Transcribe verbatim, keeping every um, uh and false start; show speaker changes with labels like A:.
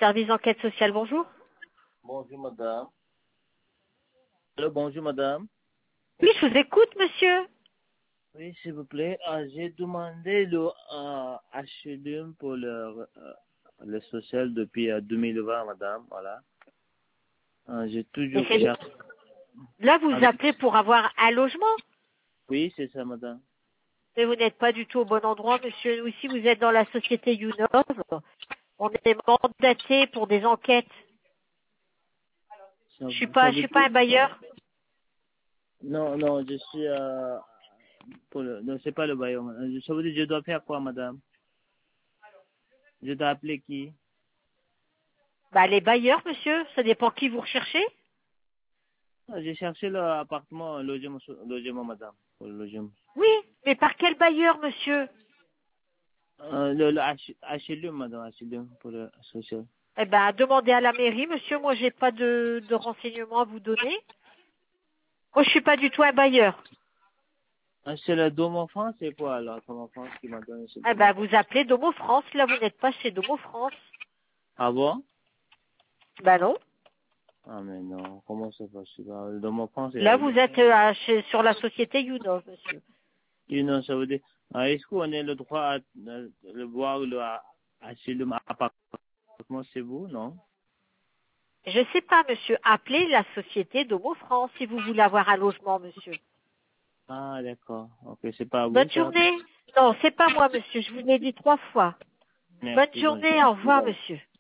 A: Service d'enquête sociale, bonjour.
B: Bonjour madame. Allô, bonjour madame.
A: Oui, je vous écoute, monsieur.
B: Oui, s'il vous plaît. Ah, j'ai demandé le euh, H L M pour le, euh, le social depuis euh, deux mille vingt, madame. Voilà. Euh, j'ai
A: Et
B: toujours
A: c'est-
B: cherché.
A: Là, vous
B: Ah,
A: appelez pour avoir un logement.
B: oui, c'est ça, madame.
A: Mais vous n'êtes pas du tout au bon endroit, monsieur. Nous, ici, vous êtes dans la société Younov. On est mandaté pour des enquêtes.
B: Ça,
A: Je suis
B: ça
A: pas, je
B: veut
A: suis pas
B: dire...
A: un bailleur.
B: Non, non, je suis... Euh, pour le... Non, c'est pas le bailleur. madame. Ça veut dire que je dois faire quoi, madame? Je dois appeler qui?
A: Bah, les bailleurs, monsieur, ça dépend qui vous recherchez.
B: Ah, j'ai cherché l'appartement, logement, logement, madame. Pour le logement.
A: Oui, mais par quel bailleur, monsieur?
B: Euh, le, le H, HLM, madame, H L M pour le social.
A: Eh ben, demandez à la mairie, monsieur. Moi, j'ai pas de, de renseignements à vous donner. Moi, je suis pas du tout un bailleur.
B: Ah, c'est le Dôme en France, c'est quoi alors, Dôme en France qui m'a donné ce
A: Eh
B: Dôme en
A: ben,
B: France?
A: vous appelez Domo France. Là, vous n'êtes pas chez Domo France.
B: Ah bon?
A: Ben non.
B: Ah mais non, comment c'est possible? Ah, le Dôme en France,
A: Là,
B: c'est...
A: vous êtes euh, à- chez- sur la société Younov, monsieur.
B: Et non, ça veut dire... Ah, est-ce qu'on a le droit à, à, le voir le à, HLM appartement, c'est vous, non?
A: Je sais pas, monsieur. Appelez la société Domo France si vous voulez avoir un logement, monsieur.
B: Ah d'accord, ok, c'est pas à vous
A: Bonne
B: ça?
A: journée. Non, c'est pas moi, monsieur. Je vous l'ai dit trois fois. Bonne
B: Merci, bonjour.
A: journée. Au revoir, monsieur.